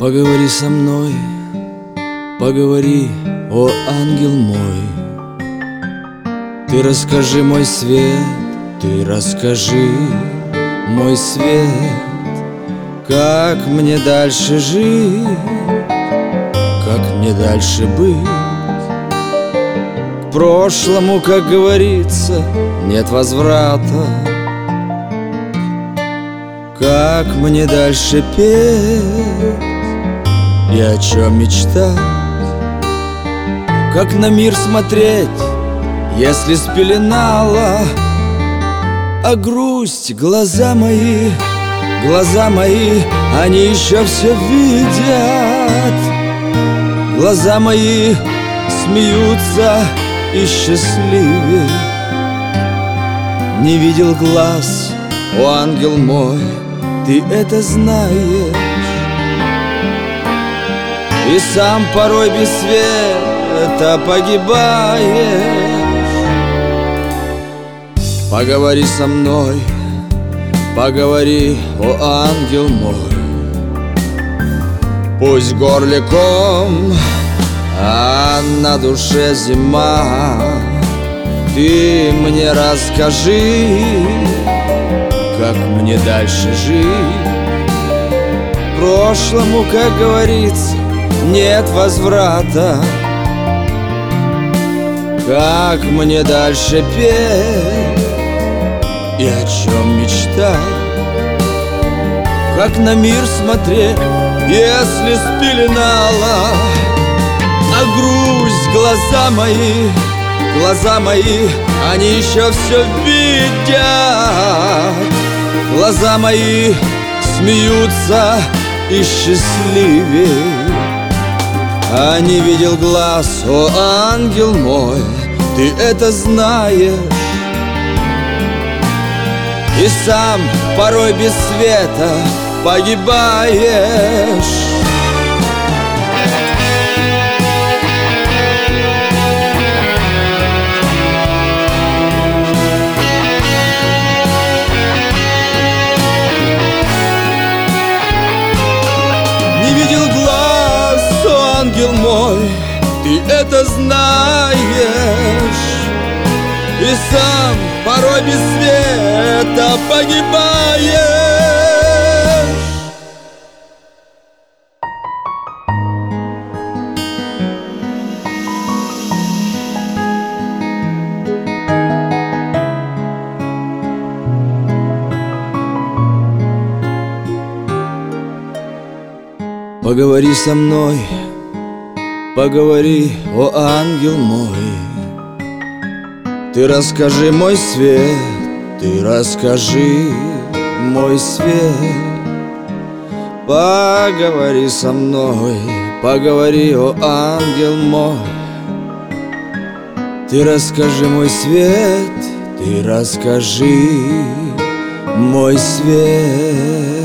Поговори со мной, поговори, о ангел мой. Ты расскажи, мой свет, ты расскажи, мой свет, как мне дальше жить, как мне дальше быть. К прошлому, как говорится, нет возврата. Как мне дальше петь и о чем мечтать? Как на мир смотреть, если спеленала грусть глаза мои, они еще все видят. Глаза мои смеются и счастливее. Не видел глаз, о ангел мой, ты это знаешь. И сам порой без света погибаешь. Поговори со мной, поговори, о ангел мой. Пусть в горле ком, а на душе зима. Ты мне расскажи, как мне дальше жить. К прошлому, как говорится, нет возврата. Как мне дальше петь и о чем мечтать? Как на мир смотреть, если спеленала грусть глаза мои, они еще все видят. Глаза мои смеются и счастливее. А не видел глаз, о ангел мой, ты это знаешь. И сам порой без света погибаешь. Не видел глаз, о ангел мой, ты это знаешь. И сам порой без света погибаешь. Поговори со мной, поговори, о ангел мой. Ты расскажи, мой свет, ты расскажи, мой свет. Поговори со мной, поговори, о ангел мой. Ты расскажи, мой свет, ты расскажи, мой свет.